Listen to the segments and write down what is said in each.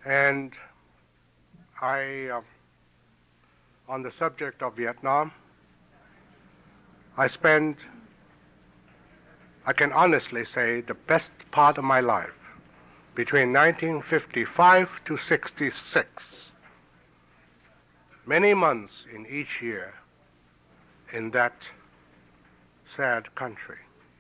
And on the subject of Vietnam, I can honestly say, the best part of my life, between 1955 to 66, many months in each year in that sad country.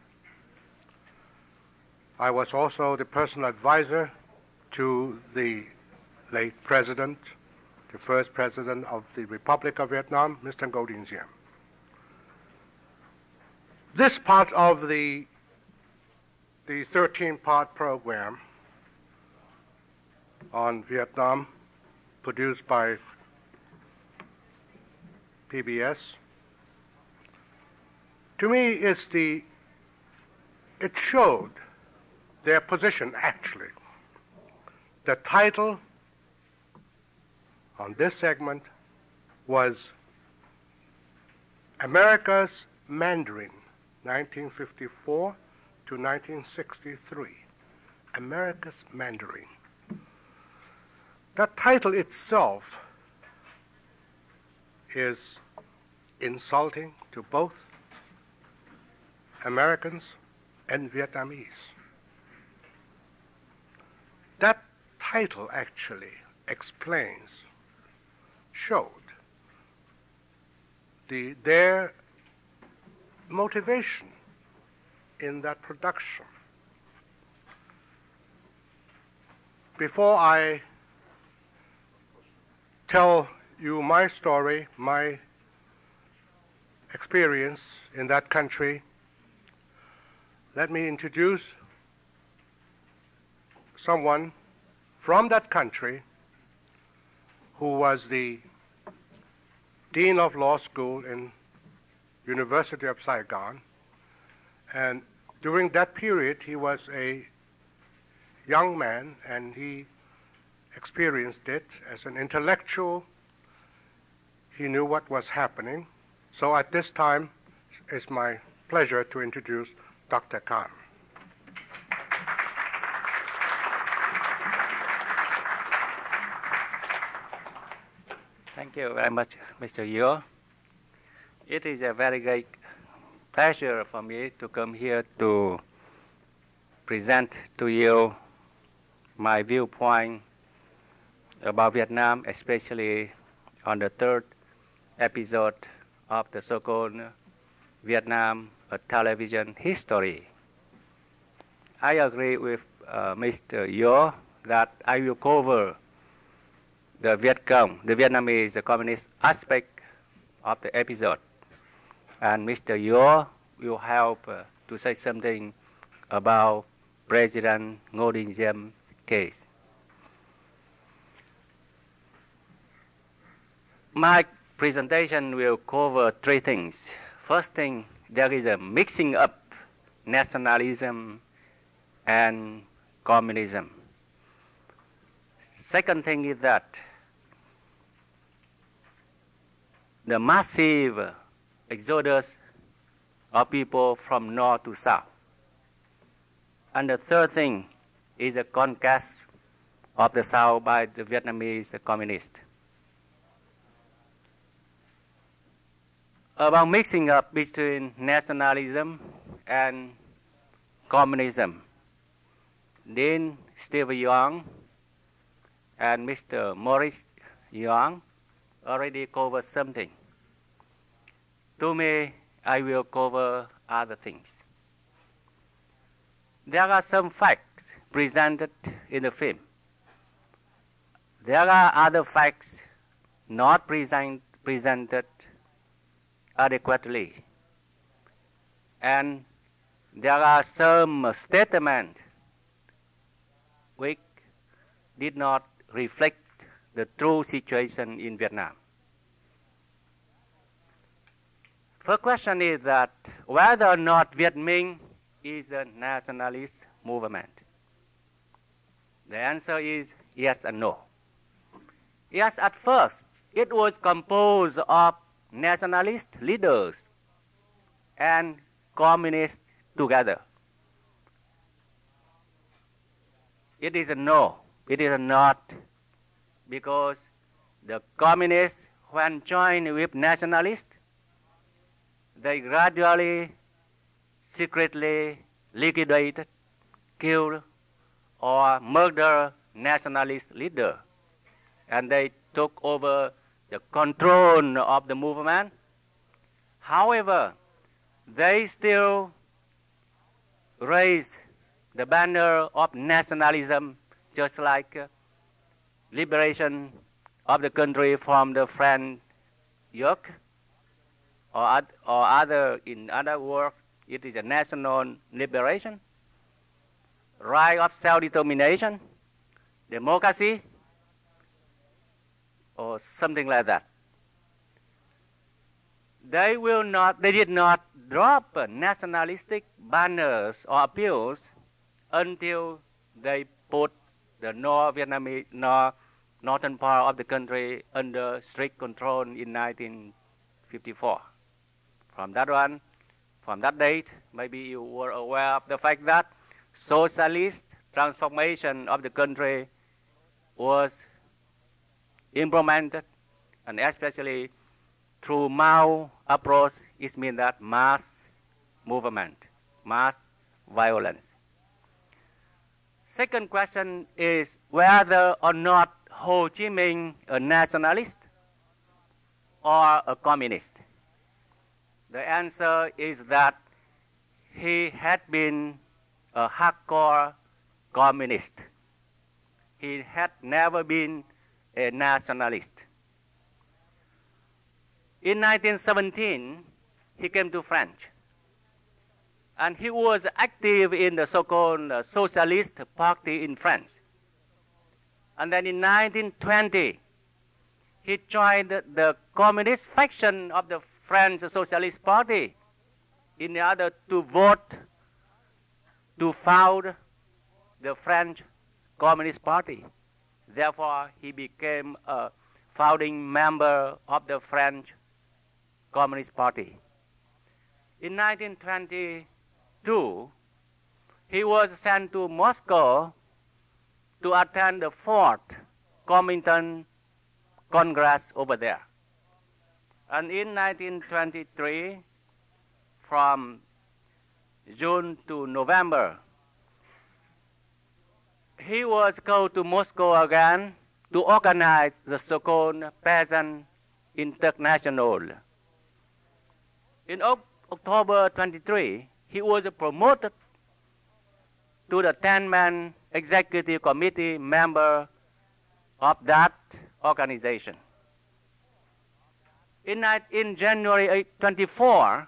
I was also the personal advisor to the late president, the first president of the Republic of Vietnam, Mr. Ngo Dinh Diem. This part of the 13-part program on Vietnam, produced by PBS, to me it showed their position actually. The title on this segment was America's Mandarin, 1954 to 1963. America's Mandarin. That title itself is insulting to both Americans and Vietnamese. That title actually showed their motivation in that production. Before I tell you my story, my experience in that country, let me introduce someone from that country who was the Dean of Law School in University of Saigon. And during that period, he was a young man, and he experienced it as an intellectual. He knew what was happening. So at this time, it's my pleasure to introduce Dr. Khan. Thank you very much, Mr. Yo. It is a very great pleasure for me to come here to present to you my viewpoint about Vietnam, especially on the third episode of the so-called Vietnam television history. I agree with Mr. Yo that I will cover the Viet Cong, the Vietnamese, the communist aspect of the episode. And Mr. Yo will help to say something about President Ngo Dinh Diem's case. My presentation will cover three things. First thing, there is a mixing up nationalism and communism. Second thing is that the massive exodus of people from north to south. And the third thing is the conquest of the south by the Vietnamese communists. About mixing up between nationalism and communism, Dean Steve Young and Mr. Maurice Young already covered something. To me, I will cover other things. There are some facts presented in the film. There are other facts not presented adequately. And there are some statements which did not reflect the true situation in Vietnam. First question is that whether or not Viet Minh is a nationalist movement. The answer is yes and no. Yes, at first, it was composed of nationalist leaders and communists together. It is a no. It is not because the communists, when joined with nationalists, they gradually, secretly liquidated, killed, or murdered nationalist leaders. And they took over the control of the movement. However, they still raised the banner of nationalism, just like liberation of the country from the French yoke, or other, in other words, it is a national liberation, right of self-determination, democracy, or something like that. They did not drop nationalistic banners or appeals until they put the North Vietnamese, northern part of the country under strict control in 1954. From that date, maybe you were aware of the fact that socialist transformation of the country was implemented, and especially through Mao approach, it means that mass movement, mass violence. Second question is whether or not Ho Chi Minh a nationalist or a communist. The answer is that he had been a hardcore communist. He had never been a nationalist. In 1917, he came to France, and he was active in the so-called Socialist Party in France. And then in 1920, he joined the communist faction of the French Socialist Party in order to vote to found the French Communist Party. Therefore, he became a founding member of the French Communist Party. In 1922, he was sent to Moscow to attend the fourth Comintern Congress over there. And in 1923, from June to November, he was called to Moscow again to organize the so-called Peasant International. In October 23, he was promoted to the 10-man executive committee member of that organization. In January 24,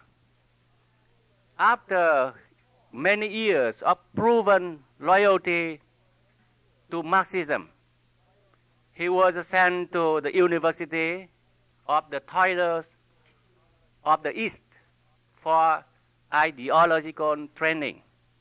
after many years of proven loyalty to Marxism, he was sent to the University of the Toilers of the East for ideological training.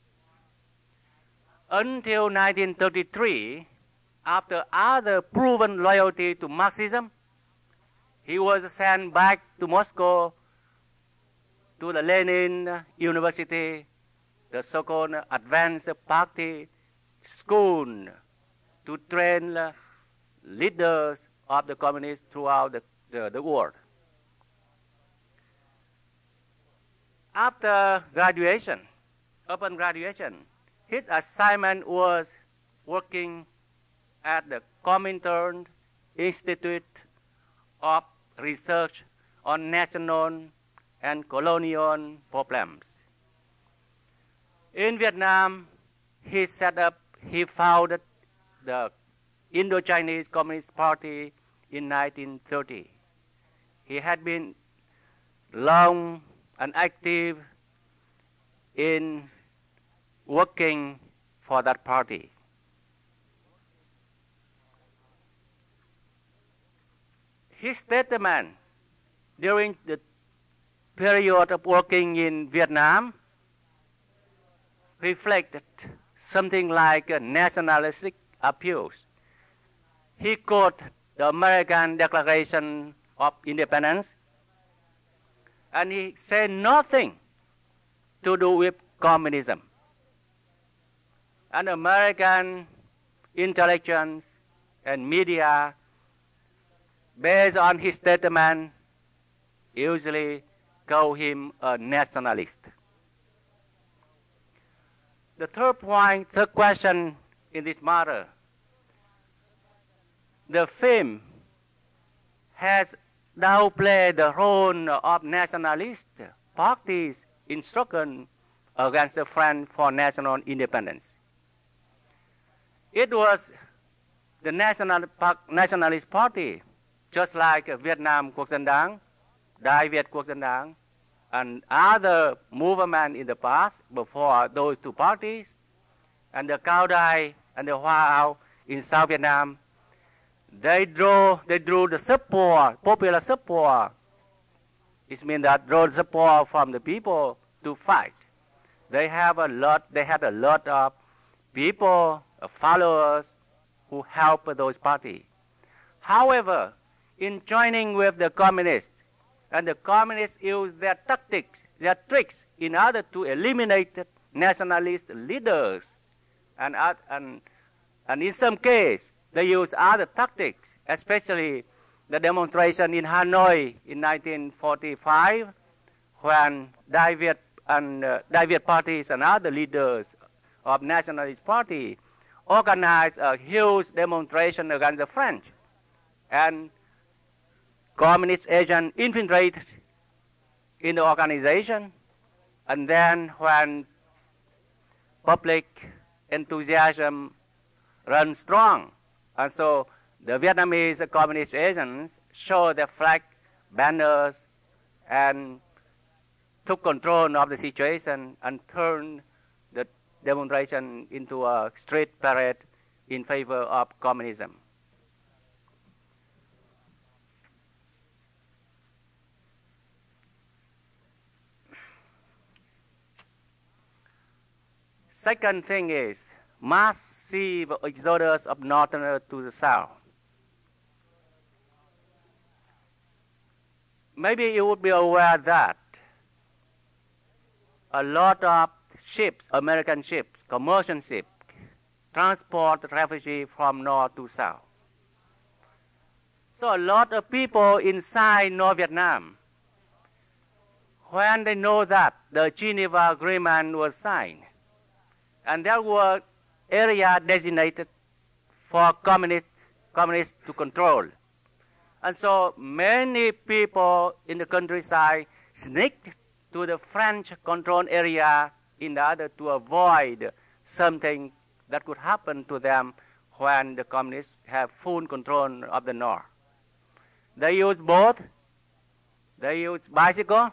Until 1933, after other proven loyalty to Marxism, he was sent back to Moscow to the Lenin University, the so-called Advanced Party School, to train leaders of the communists throughout the world. After graduation, upon graduation, his assignment was working at the Comintern Institute of Research on National and Colonial Problems. In Vietnam, he founded the Indo-Chinese Communist Party in 1930. He had been long and active in working for that party. His statement during the period of working in Vietnam reflected something like a nationalistic appeals. He quoted the American Declaration of Independence, and he said nothing to do with communism. And American intelligence and media based on his statement, usually call him a nationalist. The third question in this matter, the film has downplayed the role of nationalist parties in struggle against the French for national independence. It was the nationalist party, just like Vietnam Quốc dân Đảng, Đại Việt Quốc dân Đảng, and other movements in the past before those two parties, and the Cao Đài and the Hoa Ao in South Vietnam. They drew the support, popular support. It means that draw support from the people to fight. They had a lot of people, followers, who helped those parties. However, in joining with the communists, and the communists used their tactics, their tricks, in order to eliminate nationalist leaders, and in some cases, they use other tactics, especially the demonstration in Hanoi in 1945, when Đại Việt parties and other leaders of nationalist party organized a huge demonstration against the French, and communist agents infiltrated in the organization, and then when public enthusiasm runs strong, and so the Vietnamese communist agents showed their flag, banners, and took control of the situation and turned the demonstration into a street parade in favor of communism. Second thing is massive exodus of northerners to the south. Maybe you would be aware that a lot of ships, American ships, commercial ships, transport refugees from north to south. So a lot of people inside North Vietnam, when they know that the Geneva Agreement was signed, and there were areas designated for communists to control. And so many people in the countryside sneaked to the French-controlled area in order to avoid something that could happen to them when the communists have full control of the north. They use boat, they use bicycle.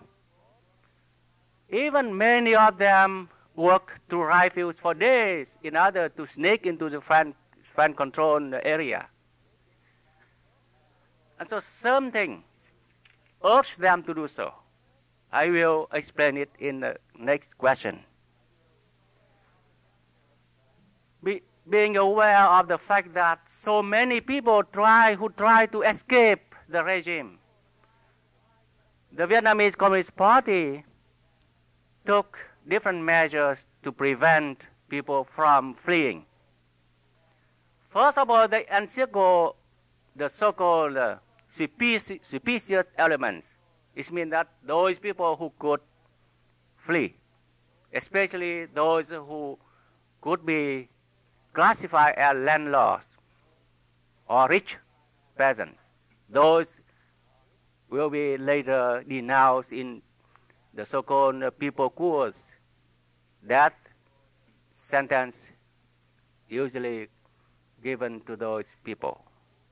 Even many of them work through rifles for days in order to sneak into the French-controlled area. And so something urged them to do so. I will explain it in the next question. Being aware of the fact that so many people who try to escape the regime, the Vietnamese Communist Party took different measures to prevent people from fleeing. First of all, they encircle the so-called suspicious elements. It means that those people who could flee, especially those who could be classified as landlords or rich peasants, those will be later denounced in the so-called people courts, death sentence usually given to those people.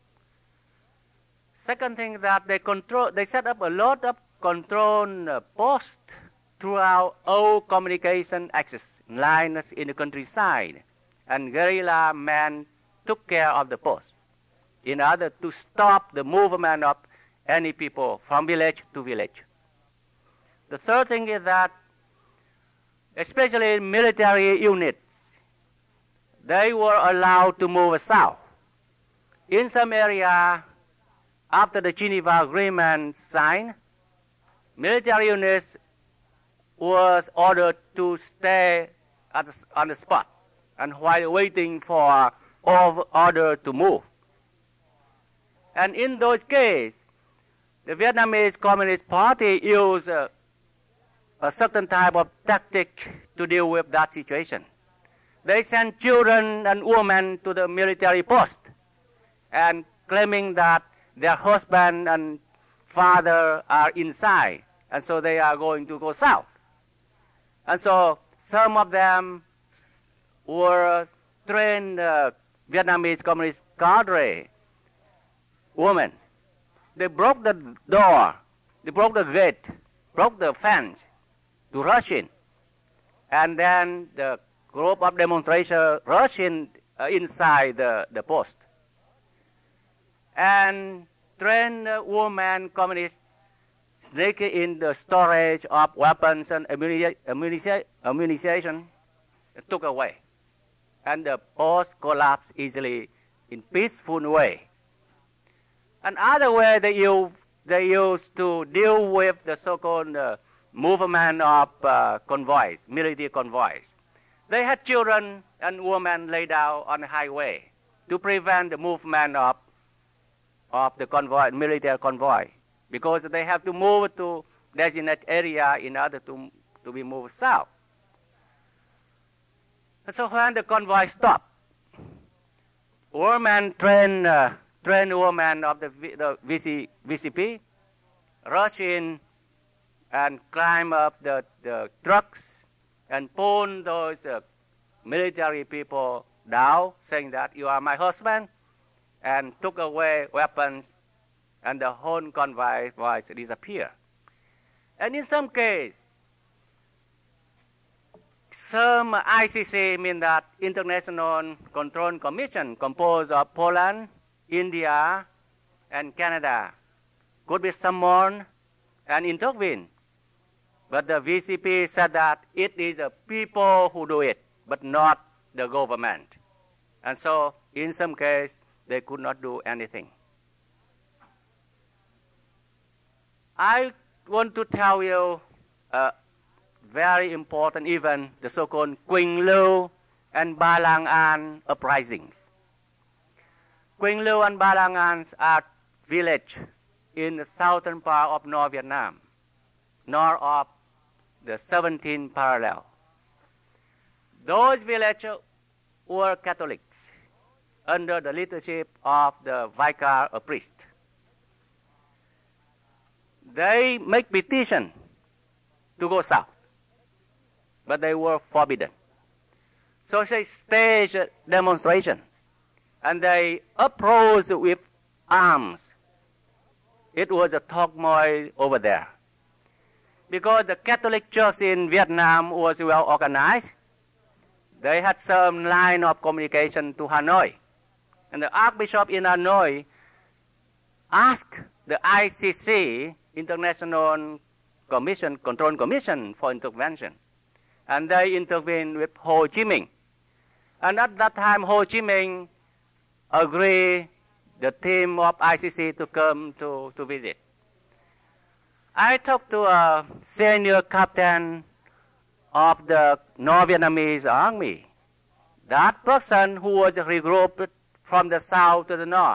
Second thing that they set up a lot of control posts throughout all communication access lines in the countryside, and guerrilla men took care of the posts in order to stop the movement of any people from village to village. The third thing is that, especially military units, they were allowed to move south. In some area, after the Geneva Agreement signed, military units was ordered to stay on the spot, and while waiting for order to move. And in those cases, the Vietnamese Communist Party used a certain type of tactic to deal with that situation. They sent children and women to the military post and claiming that their husband and father are inside, and so they are going to go south. And so some of them were trained Vietnamese Communist cadre women. They broke the door, they broke the gate, broke the fence to rush in. And then the group of demonstrators rushed in inside the post. And trained women communists sneak in the storage of weapons and ammunition took away. And the post collapsed easily in peaceful way. Another way they used to deal with the so-called movement of convoys, military convoys. They had children and women laid down on the highway to prevent the movement of the convoy, military convoy, because they have to move to designated area in order to be moved south. And so when the convoy stopped, women trained women of the VCP rush in and climb up the trucks and pull those military people down, saying that you are my husband, and took away weapons, and the whole convoy was disappeared. And in some cases, some ICC, mean that International Control Commission, composed of Poland, India, and Canada, could be summoned and intervene. But the VCP said that it is the people who do it, but not the government. And so, in some cases, they could not do anything. I want to tell you a very important event, the so-called Quỳnh Lưu and Ba Lang An uprisings. Quỳnh Lưu and Ba Lang An are villages in the southern part of North Vietnam, north of the 17th parallel. Those villages were Catholics under the leadership of the vicar, a priest. They make petition to go south, but they were forbidden. So they staged a demonstration, and they approached with arms. It was a turmoil over there. Because the Catholic Church in Vietnam was well organized, they had some line of communication to Hanoi. And the Archbishop in Hanoi asked the ICC, International Control Commission, for intervention. And they intervened with Ho Chi Minh. And at that time, Ho Chi Minh agreed the team of ICC to come to visit. I talked to a senior captain of the North Vietnamese army. That person who was regrouped from the south to the north.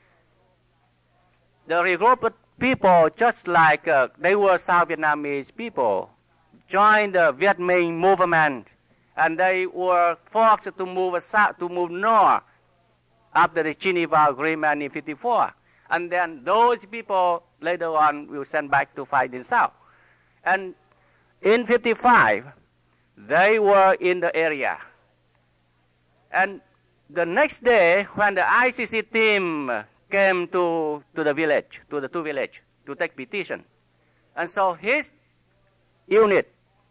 The regrouped people, just like they were South Vietnamese people, joined the Viet Minh movement, and they were forced to move south, to move north after the Geneva Agreement in 1954. And then those people later on will send back to fight in South. And in 1955, they were in the area. And the next day, when the ICC team came to the village, to the two villages, to take petition, and so his unit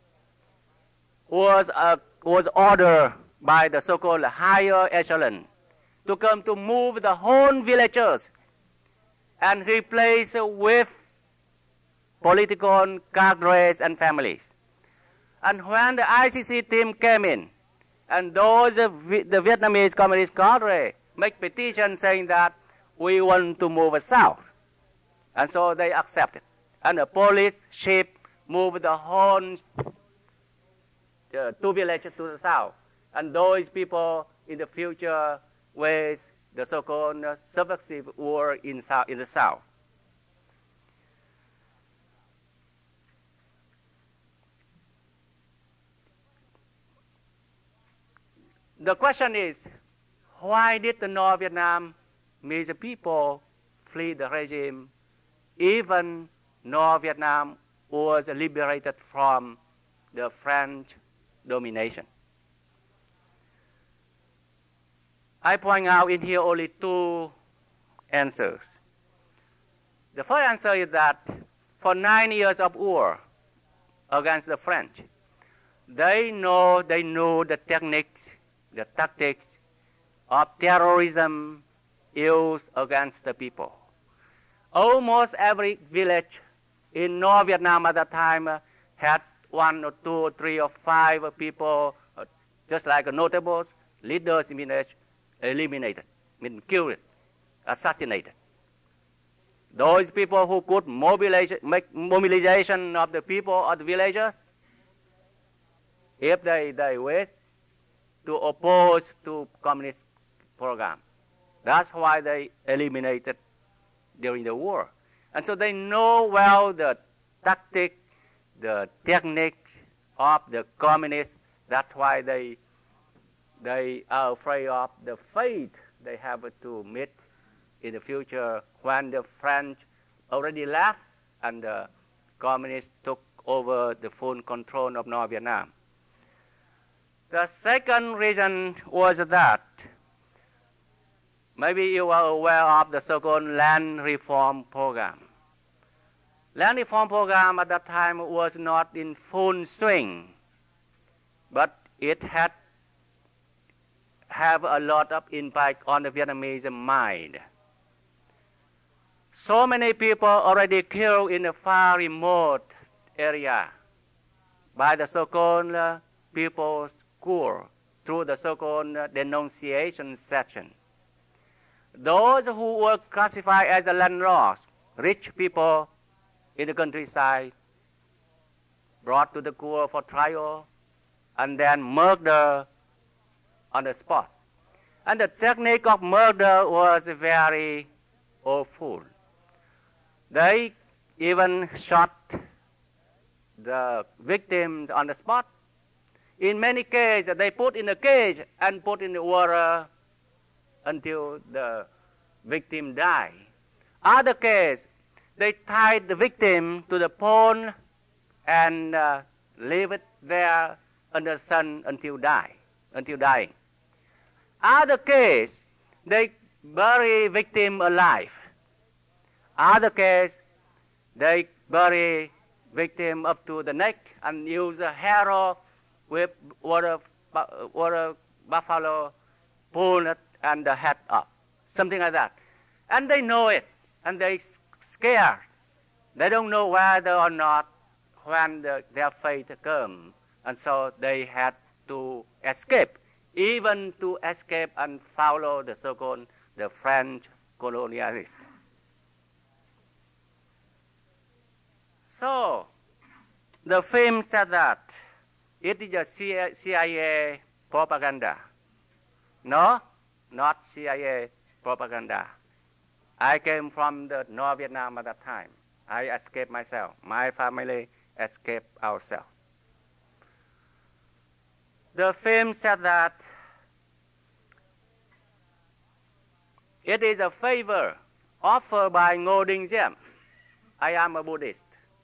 was ordered by the so-called higher echelon to come to move the whole villagers and replace with political cadres and families. And when the ICC team came in, and those the Vietnamese Communist cadre make petition saying that we want to move south, and so they accepted. And the police ship moved the whole two villages to the south, and those people in the future with the so-called subversive war in the South. The question is, why did the North Vietnamese people flee the regime even North Vietnam was liberated from the French domination? I point out in here only two answers. The first answer is that for 9 years of war against the French, they knew the techniques, the tactics of terrorism used against the people. Almost every village in North Vietnam at that time had 1 or 2 or 3 or 5 people, just like notables, leaders in village, eliminated, killed, assassinated. Those people who could make mobilization of the people of the villagers, if they wish to oppose to communist program. That's why they eliminated during the war. And so they know well the tactic, the techniques of the communists. That's why they are afraid of the fate they have to meet in the future when the French already left and the communists took over the full control of North Vietnam. The second reason was that maybe you are aware of the so-called land reform program. Land reform program at that time was not in full swing, but it had have a lot of impact on the Vietnamese mind. So many people already killed in the far remote area by the so-called People's Court through the so-called denunciation section. Those who were classified as landlords, rich people in the countryside, brought to the court for trial and then murdered on the spot. And the technique of murder was very awful. They even shot the victims on the spot. In many cases, they put in a cage and put in the water until the victim died. Other cases, they tied the victim to the pole and leave it there under the sun until dying. Other case, they bury victim alive. Other case, they bury victim up to the neck and use a harrow with water buffalo, pull it and the head up, something like that. And they know it, and they scared. They don't know whether or not when their fate comes, and so they had to escape, even to escape and follow the so-called the French colonialists. So the film said that it is a CIA propaganda. No, not CIA propaganda. I came from the North Vietnam at that time. I escaped myself. My family escaped ourselves. The film said that it is a favor offered by Ngo Dinh Diem. I am a Buddhist.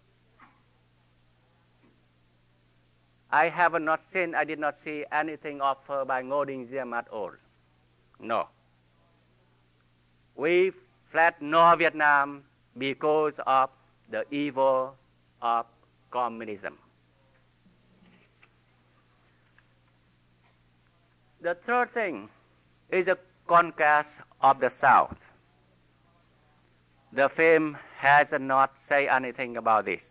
I did not see anything offered by Ngo Dinh Diem at all. No. We fled North Vietnam because of the evil of communism. The third thing is the conquest of the South. The film has not said anything about this.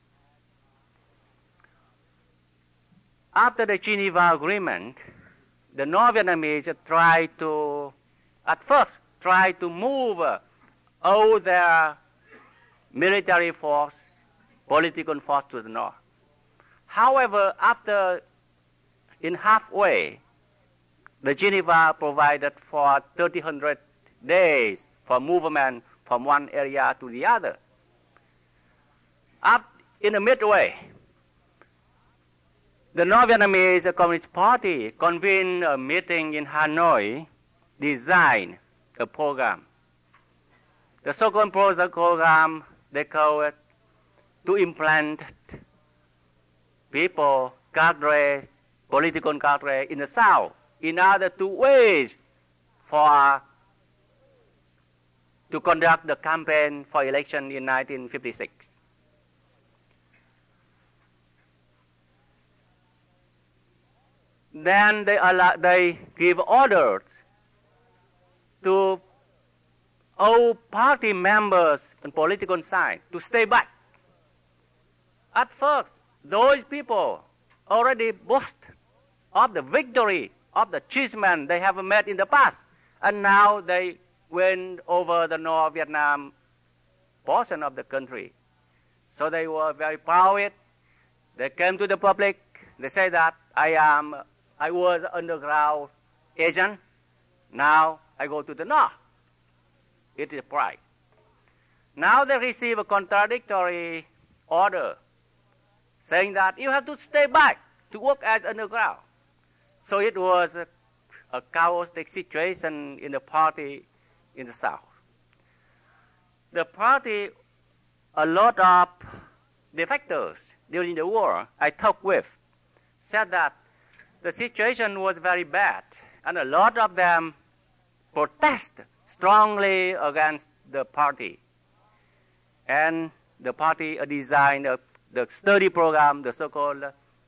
After the Geneva Agreement, the North Vietnamese at first tried to move all their military force, political force to the north. However, in halfway, the Geneva provided for 1,300 days for movement from one area to the other. Up in the midway, the North Vietnamese Communist Party convened a meeting in Hanoi, designed a program. The so-called program, they call it to implant people, cadres, political cadres in the South in order to wage to conduct the campaign for election in 1956. Then they give orders to all party members and political side to stay back. At first, those people already boast of the victory, of the achievement they have made in the past, and now they went over the North Vietnam portion of the country. So they were very proud. They came to the public. They say that I was underground agent. Now I go to the North. It is pride. Now they receive a contradictory order saying that you have to stay back to work as underground. So it was a chaotic situation in the party in the South. The party, a lot of defectors during the war I talked with, said that the situation was very bad, and a lot of them protest strongly against the party. And the party designed the study program, the so-called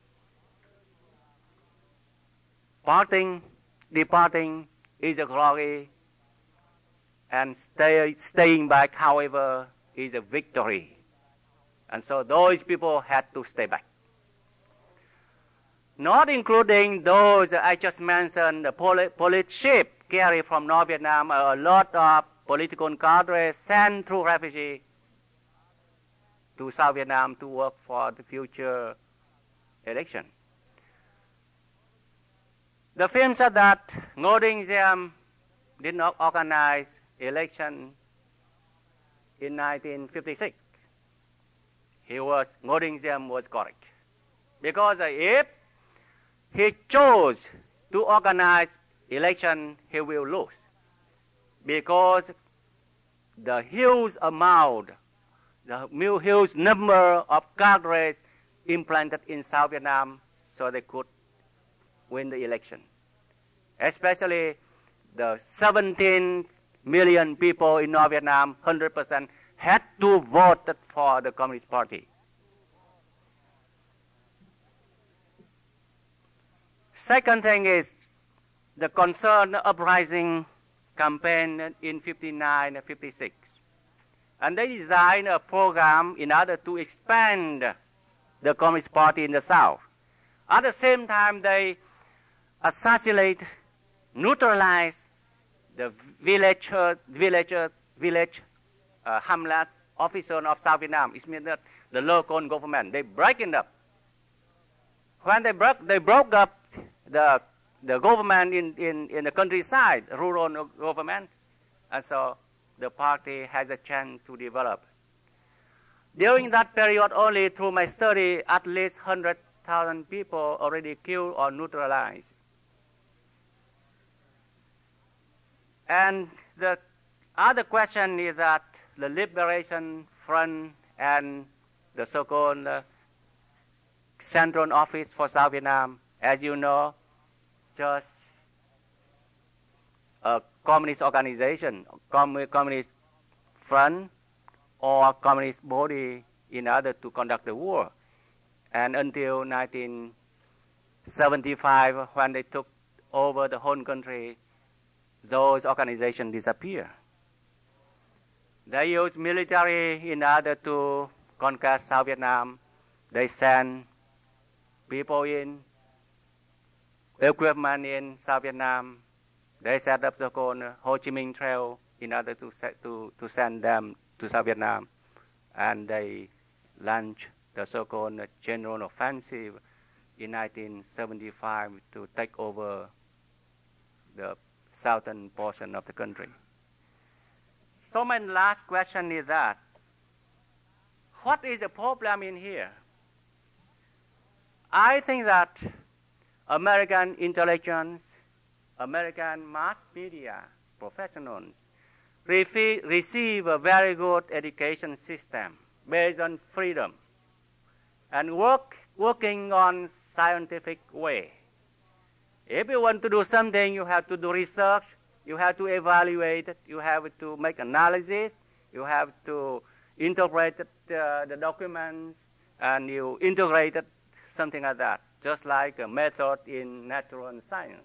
departing is a glory, and staying back, however, is a victory. And so those people had to stay back. Not including those I just mentioned, the police ship carried from North Vietnam, a lot of political cadres sent through refugees to South Vietnam to work for the future election. The film said that Ngo Dinh Diem did not organize election in 1956. Ngo Dinh Diem was correct. Because if he chose to organize election, he will lose. Because the huge amount, the huge number of cadres implanted in South Vietnam, so they could win the election. Especially the 17 million people in North Vietnam, 100%, had to vote for the Communist Party. Second thing is the concerned uprising campaign in 59 and 56. And they designed a program in order to expand the Communist Party in the South. At the same time, they neutralize the village hamlet officers of South Vietnam. It means that the local government, they break it up. When they broke up the government in the countryside, rural government, and so the party has a chance to develop. During that period, only through my study, at least 100,000 people already killed or neutralized. And the other question is that the Liberation Front and the so-called Central Office for South Vietnam, as you know, just a communist organization, communist front or communist body in order to conduct the war. And until 1975, when they took over the whole country, those organizations disappeared. They used military in order to conquer South Vietnam. They sent people in, equipment in South Vietnam. They set up the so-called Ho Chi Minh Trail in order to send them to South Vietnam. And they launched the so-called General Offensive in 1975 to take over the southern portion of the country. So my last question is that, what is the problem in here? I think that American intelligence, American mass media professionals receive a very good education system based on freedom and working on scientific way. If you want to do something, you have to do research, you have to evaluate it, you have to make analysis, you have to interpret the documents, and you integrate it, something like that, just like a method in natural science.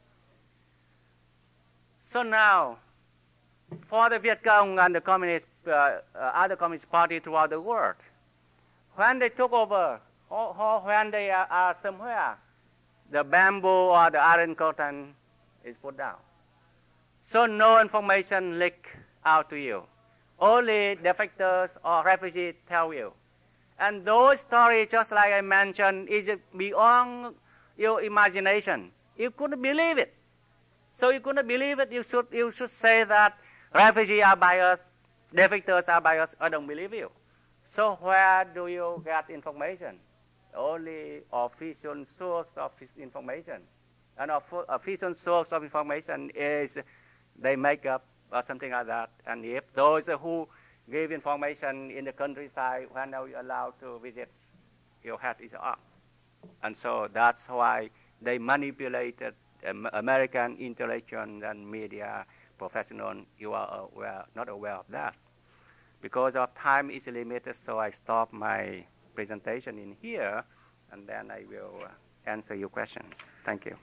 So now, for the Viet Cong and the communist, other communist parties throughout the world, when they took over, or when they are somewhere, the bamboo or the iron curtain is put down. So no information leak out to you. Only defectors or refugees tell you. And those stories, just like I mentioned, is beyond your imagination. You couldn't believe it. So you couldn't believe it, you should say that refugees are biased, defectors are biased. I don't believe you. So where do you get information? Only official source of information. And official source of information is they make up or something like that. And if those who give information in the countryside, when are you allowed to visit, your head is up. And so that's why they manipulated American intelligence and media professionals. You are not aware of that. Because of time is limited, so I stop my presentation in here, and then I will answer your questions. Thank you.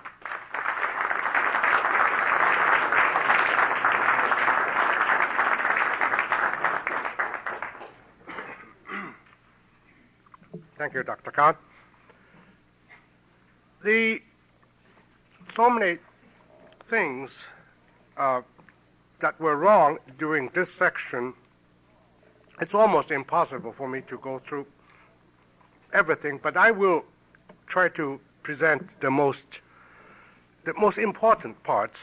Thank you, Dr. Khan. So many things that were wrong during this section, it's almost impossible for me to go through everything, but I will try to present the most important parts.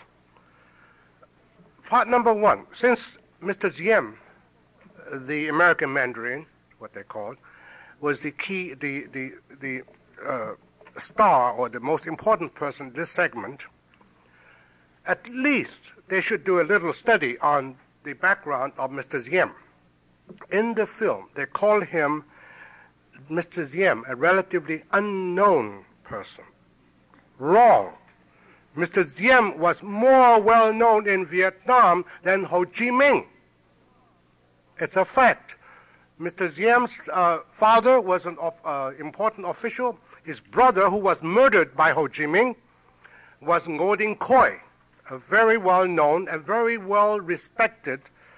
Part number one, since Mr. Diem, the American Mandarin, what they called, was the key, the star or the most important person in this segment, at least they should do a little study on the background of Mr. Diem. In the film, they call him Mr. Diem, a relatively unknown person. Wrong. Mr. Diem was more well known in Vietnam than Ho Chi Minh. It's a fact. Mr. Diem's father was an important official. His brother, who was murdered by Ho Chi Minh, was Ngo Dinh Khoi, a very well-known and very well-respected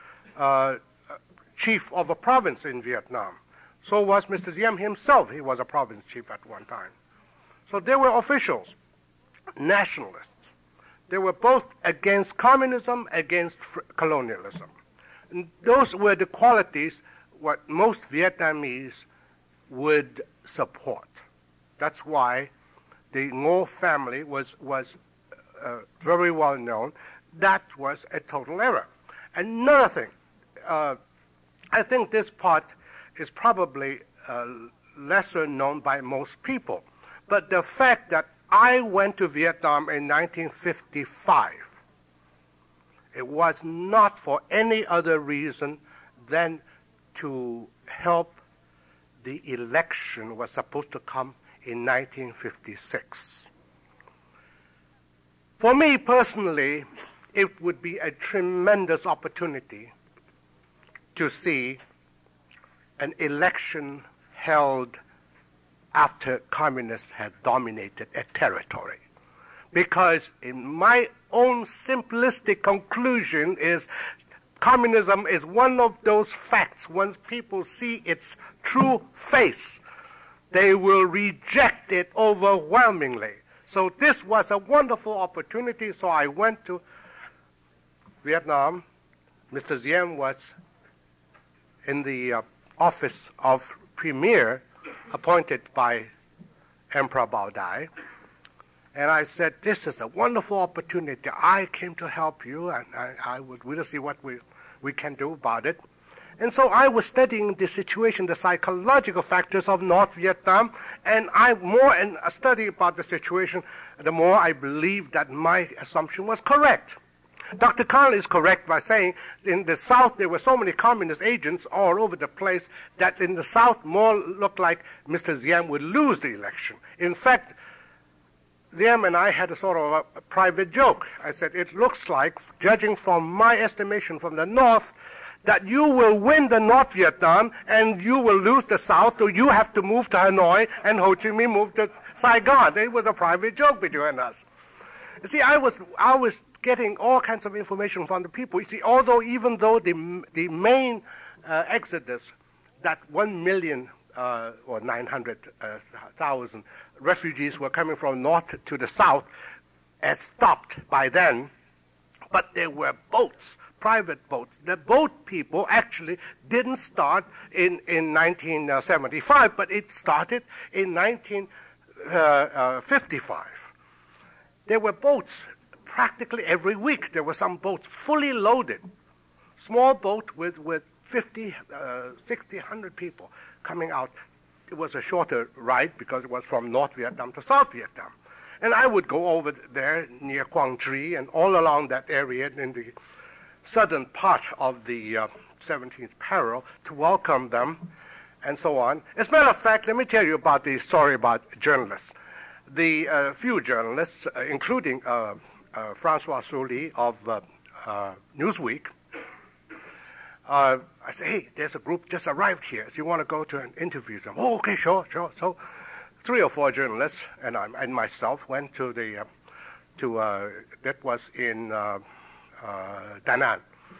chief of a province in Vietnam. So was Mr. Diem himself. He was a province chief at one time. So they were officials, nationalists. They were both against communism, against colonialism. And those were the qualities what most Vietnamese would support. That's why the Ngo family was very well known. That was a total error. Another thing, I think this part is probably lesser known by most people, but the fact that I went to Vietnam in 1955, it was not for any other reason than to help the election was supposed to come in 1956. For me personally, it would be a tremendous opportunity to see an election held after communists had dominated a territory. Because in my own simplistic conclusion is communism is one of those facts, once people see its true face, they will reject it overwhelmingly. So this was a wonderful opportunity, so I went to Vietnam. Mr. Diem was in the office of Premier, appointed by Emperor Bao Dai. And I said, this is a wonderful opportunity. I came to help you, and we'll see what we we can do about it. And so I was studying the situation, the psychological factors of North Vietnam, and I study about the situation, the more I believe that my assumption was correct. Dr. Connell is correct by saying in the South there were so many communist agents all over the place that in the South more looked like Mr. Diem would lose the election. In fact, Diem and I had a sort of a private joke. I said, it looks like, judging from my estimation from the North, that you will win the North Vietnam and you will lose the South, so you have to move to Hanoi and Ho Chi Minh move to Saigon. It was a private joke between us. You see, I was getting all kinds of information from the people. You see, even though the main exodus, that 1 million or 900,000 refugees were coming from north to the south, had stopped by then, but there were boats, private boats. The boat people actually didn't start in 1975, but it started in 1955. There were boats practically every week. There were some boats fully loaded, small boat with 50, 60, 100 people coming out. It was a shorter ride because it was from North Vietnam to South Vietnam. And I would go over there near Quang Tri and all along that area in the southern part of the 17th parallel to welcome them and so on. As a matter of fact, let me tell you about the story about journalists. The few journalists, including Francois Souly of Newsweek, I say, hey, there's a group just arrived here. So you want to go to an interview them? Oh, okay, sure. So 3 or 4 journalists and I and myself went to the that was in Da Nang.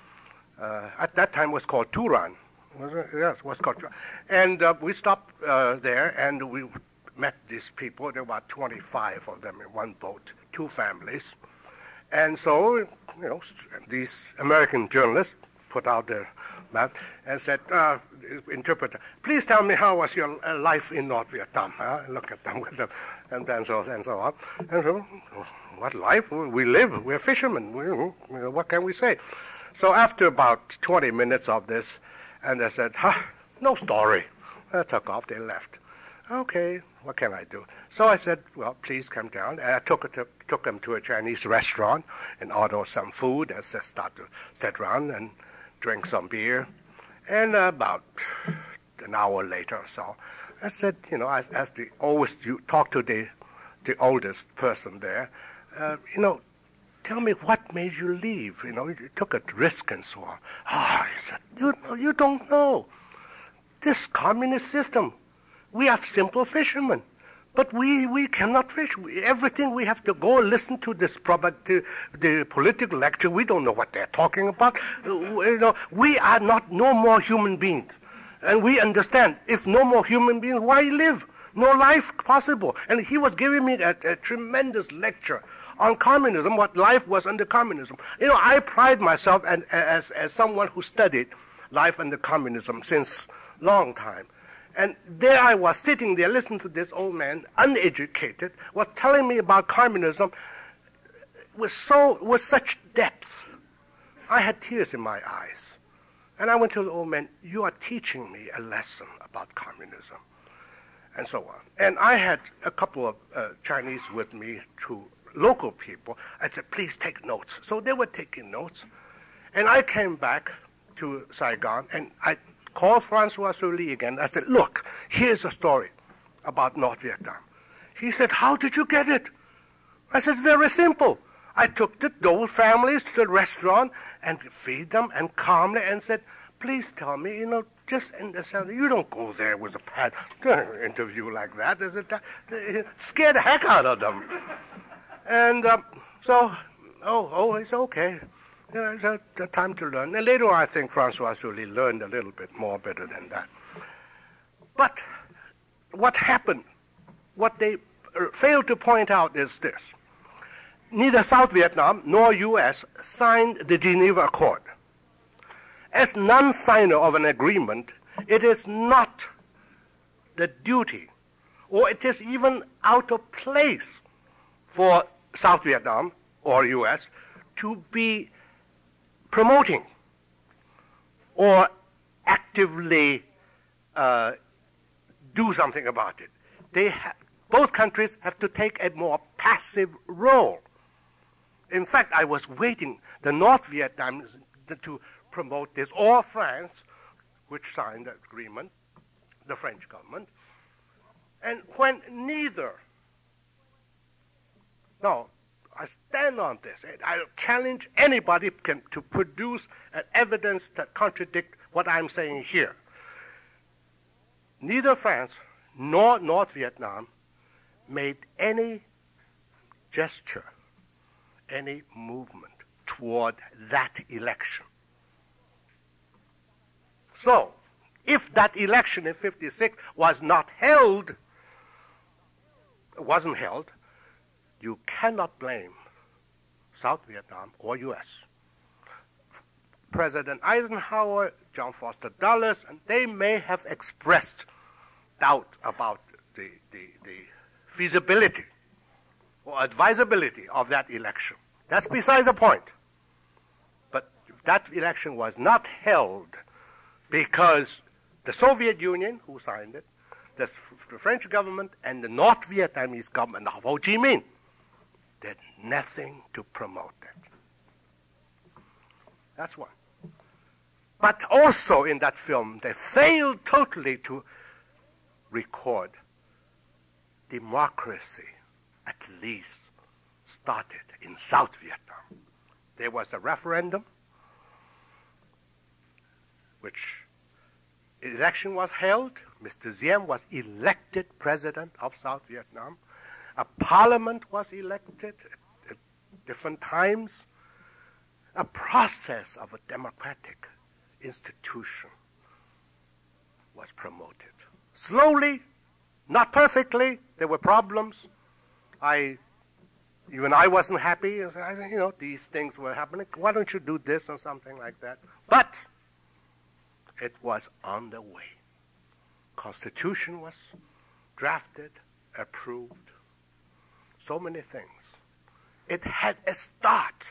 At that time, it was called Turan. Yes, it was called Turan. And we stopped there and we met these people. There were about 25 of them in one boat, 2 families. And so, these American journalists put out their map and said, interpreter, please tell me how was your life in North Vietnam? Look at them with them, and so on. And so, what life? We live. We're fishermen. What can we say? So after about 20 minutes of this, and they said, no story. I took off. They left. Okay, what can I do? So I said, well, please come down. And I took them to a Chinese restaurant and ordered some food. I said, start to sit around and drink some beer. And about an hour later or so, I said, as you talk to the oldest person there, tell me what made you leave? You took a risk and so on. He said, you don't know. This communist system, we are simple fishermen, but we cannot fish. Everything we have to go listen to this the political lecture. We don't know what they're talking about. We are no more human beings, and we understand if no more human beings, why live? No life possible. And he was giving me a tremendous lecture on communism, what life was under communism. I pride myself as someone who studied life under communism since long time. And there I was sitting there listening to this old man, uneducated, was telling me about communism with such depth. I had tears in my eyes. And I went to the old man, you are teaching me a lesson about communism, and so on. And I had a couple of Chinese with me, local people. I said, please take notes. So they were taking notes. And I came back to Saigon, and I called Francois Souly again. I said, look, here's a story about North Vietnam. He said, how did you get it? I said, very simple. I took those families to the restaurant and feed them and calmly and said, please tell me, just understand, you don't go there with a pad interview like that. Scare the heck out of them. And it's okay. It's time to learn. And later on, I think Francois Souly learned a little bit more better than that. But what happened, what they failed to point out is this. Neither South Vietnam nor U.S. signed the Geneva Accord. As non-signer of an agreement, it is not the duty, or it is even out of place for South Vietnam or U.S. to be promoting or actively do something about it. Both countries have to take a more passive role. In fact, I was waiting the North Vietnamese to promote this, or France, which signed the agreement, the French government, and when neither, no, I stand on this. I challenge anybody to produce an evidence that contradicts what I'm saying here. Neither France nor North Vietnam made any gesture, any movement toward that election. So, if that election in '56 wasn't held, you cannot blame South Vietnam or U.S. President Eisenhower, John Foster Dulles, and they may have expressed doubt about the feasibility or advisability of that election. That's besides the point. But that election was not held because the Soviet Union, who signed it, the French government, and the North Vietnamese government of Ho Chi Minh did nothing to promote it. That's one. But also in that film, they failed totally to record democracy, at least, started in South Vietnam. There was a referendum, which election was held. Mr. Diem was elected president of South Vietnam. A parliament was elected at different times. A process of a democratic institution was promoted. Slowly, not perfectly, there were problems. Even I wasn't happy. These things were happening. Why don't you do this or something like that? But it was on the way. Constitution was drafted, approved, so many things. It had a start.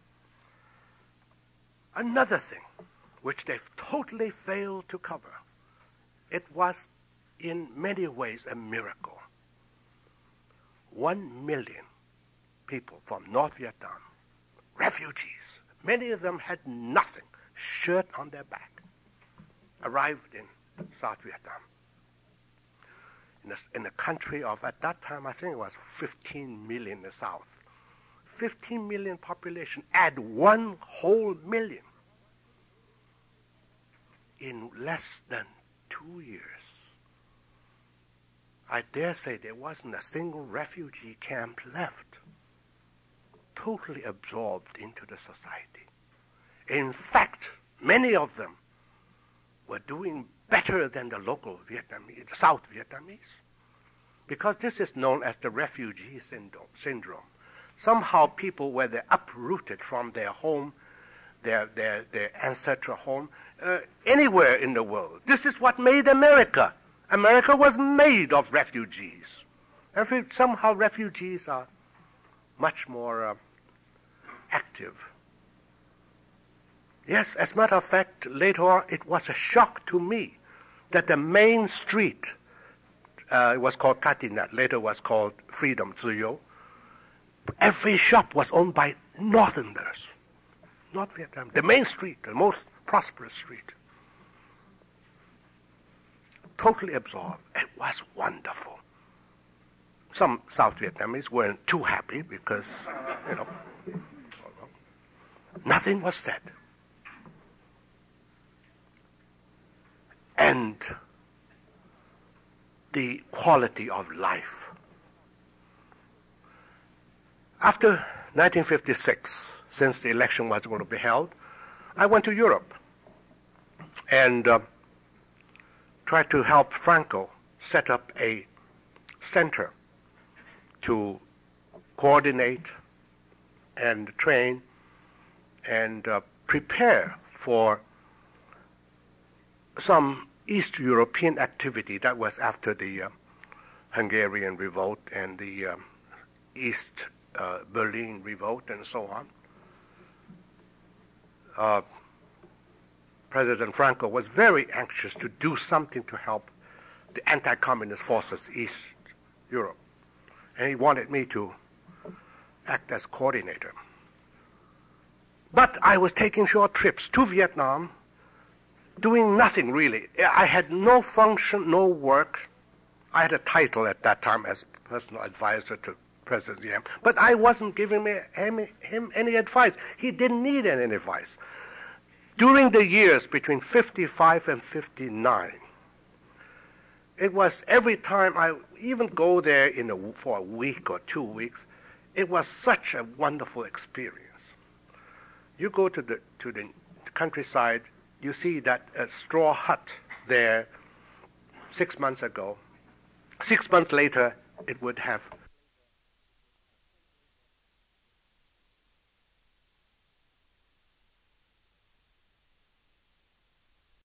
Another thing, which they've totally failed to cover, it was in many ways a miracle. 1 million people from North Vietnam, refugees, many of them had nothing, shirt on their back, arrived in South Vietnam. In a country of, at that time, I think it was 15 million in the South. 15 million population, add 1 whole million. In less than 2 years, I dare say there wasn't a single refugee camp left, totally absorbed into the society. In fact, many of them were doing better than the local Vietnamese, the South Vietnamese, because this is known as the refugee syndrome. Somehow people, where they're uprooted from their home, their ancestral home, anywhere in the world. This is what made America. America was made of refugees. Somehow refugees are much more active. Yes, as a matter of fact, later on, it was a shock to me that the main street, it was called Catinat, later was called Freedom, Ziyou. Every shop was owned by Northerners, not Vietnam. The main street, the most prosperous street. Totally absorbed. It was wonderful. Some South Vietnamese weren't too happy because, nothing was said. And the quality of life. After 1956, since the election was going to be held, I went to Europe and tried to help Franco set up a center to coordinate and train and prepare for some East European activity that was after the Hungarian revolt and the East Berlin revolt and so on. President Franco was very anxious to do something to help the anti-communist forces East Europe. And he wanted me to act as coordinator. But I was taking short trips to Vietnam, doing nothing really. I had no function, no work. I had a title at that time as personal advisor to President Diem, but I wasn't giving him any advice. He didn't need any advice. During the years between 55 and 59, it was every time I even go there for a week or 2 weeks, it was such a wonderful experience. You go to the countryside, you see that a straw hut there 6 months ago. 6 months later, it would have